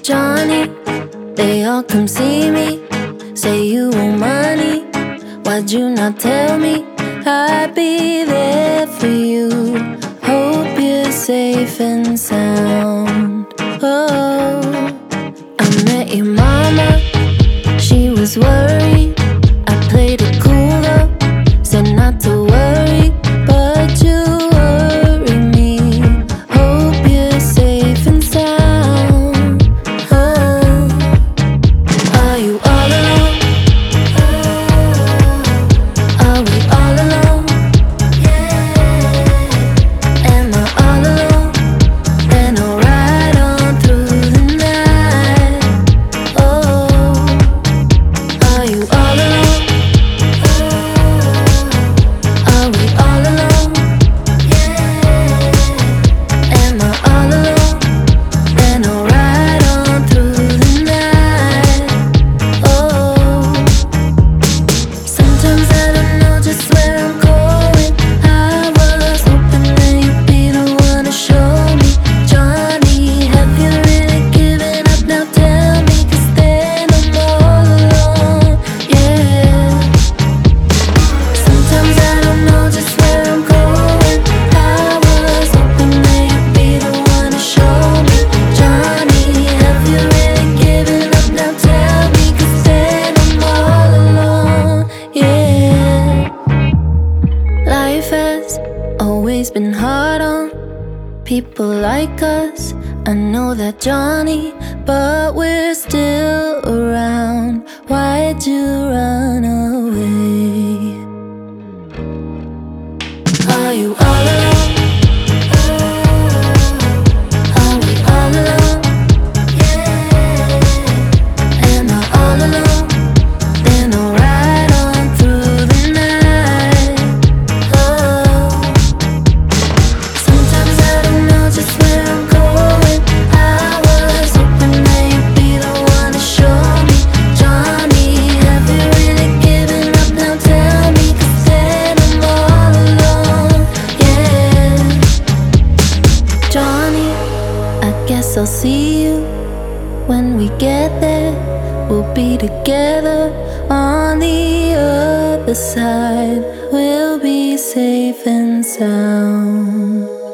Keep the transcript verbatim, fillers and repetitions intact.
Johnny, they all come see me, say you want money. Why'd you not tell me? I'd be there for you. Hope you're safe and sound. Oh, I met your mama, she was worried. I played it cool though, said not to worry, but you worry me. Hope you're safe and sound. Oh, are you all alone? Are we all alone? Am I all alone? Then I'll ride on through the night. Oh, are you all alone? Are we all alone? Am I all alone? Then I'll ride on through the night. Oh, sometimes I don't know just where I'm going. I was hoping that you'd be the one to show me. Johnny, have you really given up now? Tell me, 'cause then I'm all alone. Yeah, sometimes I don't know just where I'm going. I was hoping that you'd be the one to show me. Johnny, have you really given up now? Tell me, 'cause then I'm all alone. Yeah, life has always been hard on people like us. I know that, Johnny, but we're still around. Why'd you run away? Are you all alone? Are we all alone? Am I all alone? Then I'll ride on through the night. Oh, sometimes I don't know just where I'm going. I was hoping that you'd be the one to show me. Johnny, have you really given up now? Tell me, 'cause then I'm all alone. Yeah, Johnny, I guess I'll see you when we get there. We'll be together on the other side. We'll be safe and sound.